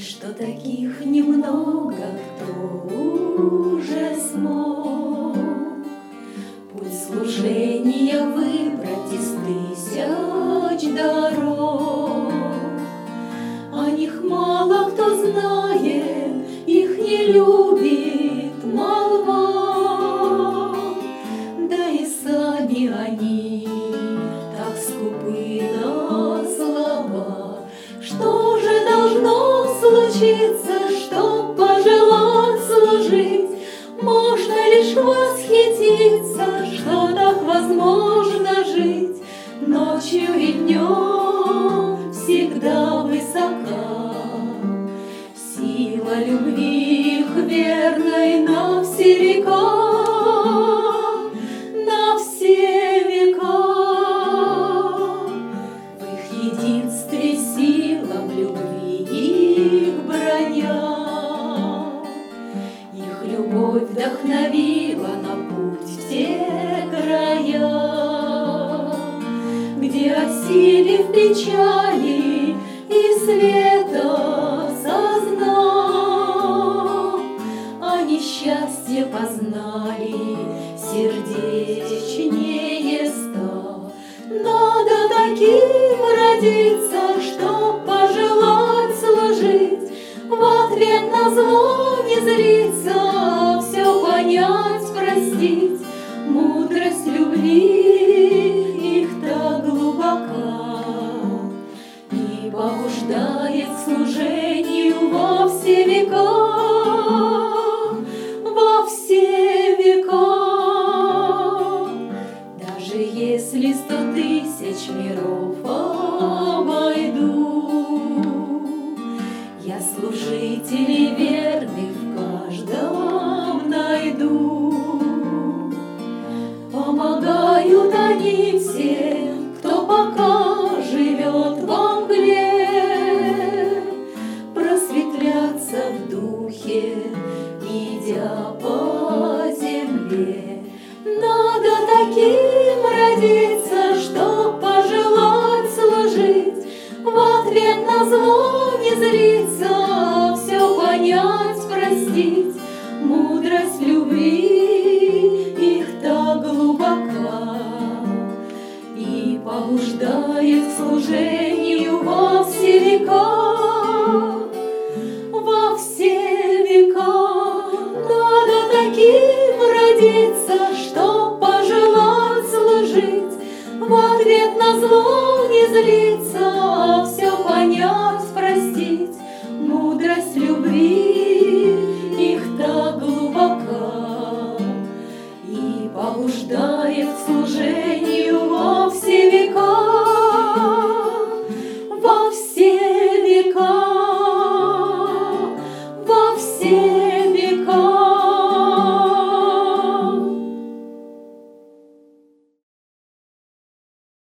что таких немного, кто уже смог путь служения выбрать из тысяч дорог. О них мало кто знает, их не любит молва, да и сами они так скупы на слова. Что же должно случиться, чтоб пожелать служить? Можно лишь восхититься, что так возможно жить. Ночью и днем всегда высока сила любви их верной на все века, на все века. В их единстве сила в любви их броня. Их любовь вдохновила на путь в те края, где о силе в печали и света сознав, они счастье познали сердечнее став. Надо таким родиться, чтоб пожелать служить, в ответ на зло не злиться, все понять, простить. Мудрость любви их так глубока и побуждает к служению во все века, во все века. Даже если 100 000 миров обойду, я служителей верных в каждом найду. Помогают они все, кто пока живет во мгле, просветляться в духе, идя по земле. Надо таким родиться, чтоб пожелать служить, в ответ на зло не злиться, все понять, простить. Мудрость любви их так глубока и побуждает к служению во все века, во все века. Надо таким родиться, чтоб пожелать служить, в ответ на зло не злиться,